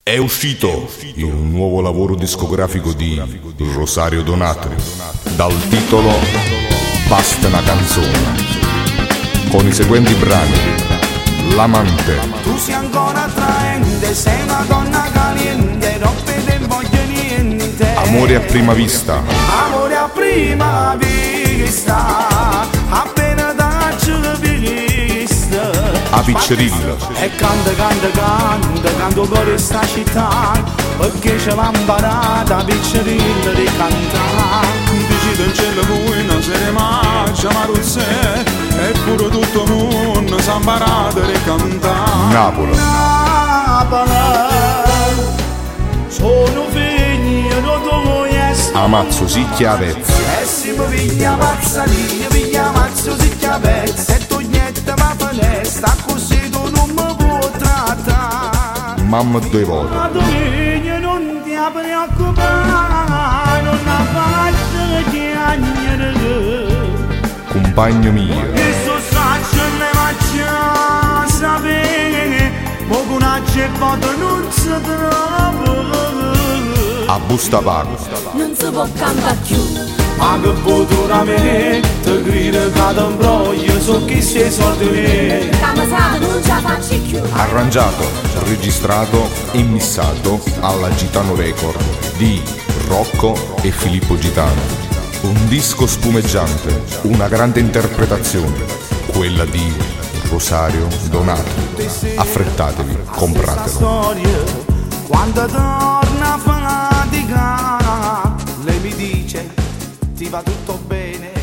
È uscito il nuovo lavoro discografico di Rosario Donato dal titolo Basta una canzone, con i seguenti brani: L'amante, Tu sei ancora attraente, sei una donna caliente, non vede voglio niente. Amore a prima vista, Amore a prima vista, appena dacci vista. A Piccerilla, E canto cuore sta città, perché ce l'ha imparata Piccerilla di cantare. Dici in cielo lui non se ne mangia maruzze, eppure tutto il mondo s'ha imparato a cantare. Napoli, Napoli, sono figlio tuo e Amazzo Sicchia Vezzi, e si mi piglia mazzalia, piglia mazzo si chiavezza, e togliette ma finestra, così tu non mi puoi trattare. Mamma due volte, Ma tu figlia non ti preoccupare, non ha fatto chiagnere. compagno mio, Questo straccio ne faccia sapere, ma con una ceppotta non si trova. a Busta Paga, Non si può cantare più. Ma che futuramente grida che ti imbroglio su chi sei soldi miei. Camasato non ce la faccio più. arrangiato, registrato e missato alla Gitano Record di Rocco e Filippo Gitano. Un disco spumeggiante, una grande interpretazione, quella di Rosario Donato. Affrettatevi, compratelo. Storia, quando torna a fatica, lei mi dice ti va tutto bene.